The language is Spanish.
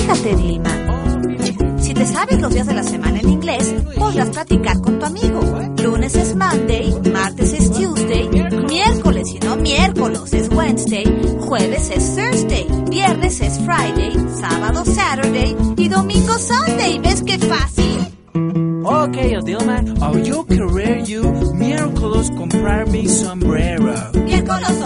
Fíjate, Dilma, si te sabes los días de la semana en inglés, podrás practicar con tu amigo. Lunes es Monday, martes es Tuesday, miércoles y no miércoles es Wednesday, jueves es Thursday, viernes es Friday, sábado Saturday y domingo Sunday. ¿Ves qué fácil? Okay, Dilma, yo querer you miércoles comprar mi sombrero. Miércoles